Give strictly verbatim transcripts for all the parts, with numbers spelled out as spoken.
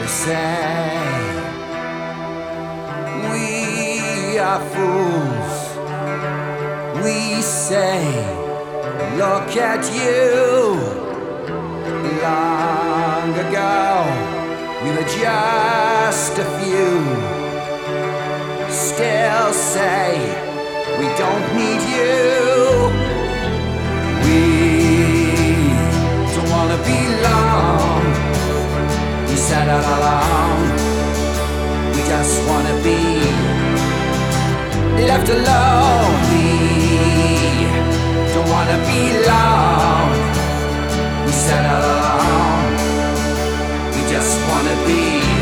They say we are fools. We say, look at you. Long ago, we were just a few. Still say, we don't need you. We don't wanna belong. We said all along, we just wanna be left alone. We don't wanna belong. We said all along, we just wanna be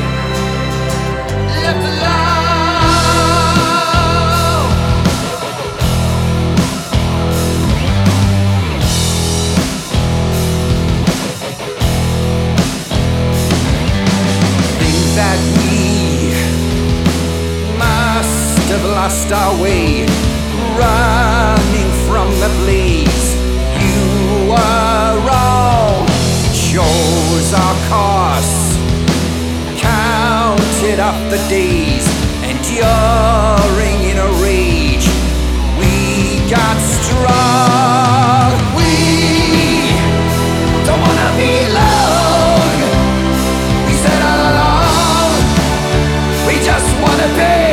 left alone. That we must have lost our way, running from the blaze. You were wrong, chose our course, counted up the days, enduring in a rage. We got strong. We don't wanna be alone. We said all along, we just wanna be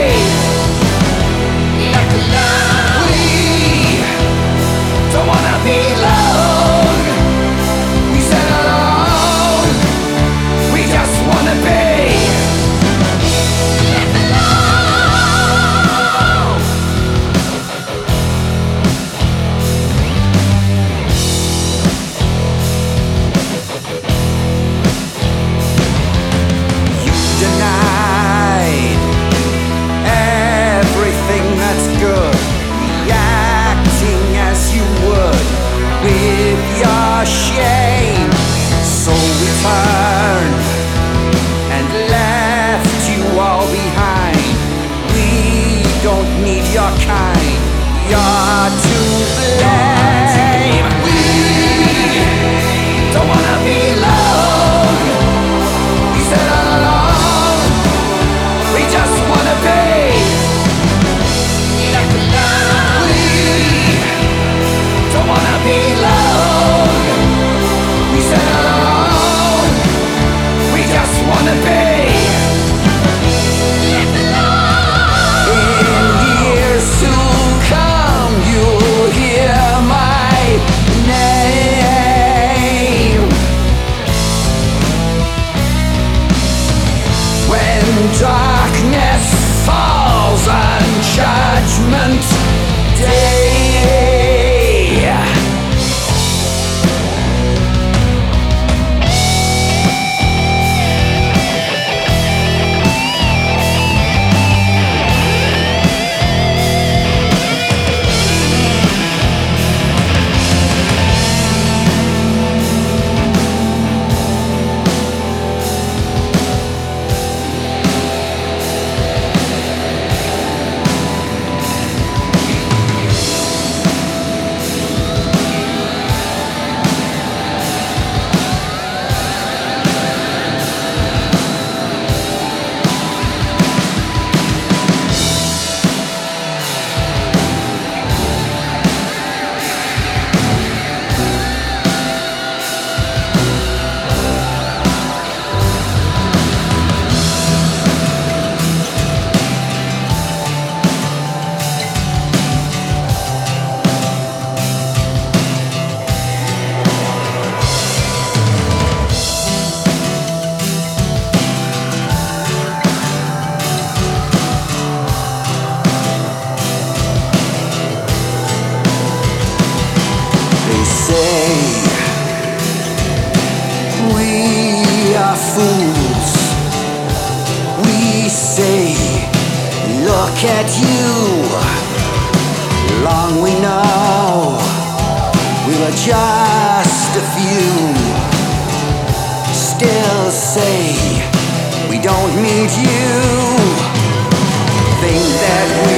left alone. We don't wanna be alone. We said alone, we just wanna be left alone. You denied everything that's good, reacting as you would with your shame. So we turned and left you all behind. We don't need your kind, you're to blame. We don't wanna be alone. We said all along, we just wanna be left alone. We don't wanna be alone. We said all along, we just wanna be left alone. In years to come, you'll hear my name. When darkness falls on Judgment Day. They say we are fools. We say, look at you. Long we know we were just a few. Still say we don't need you. Think that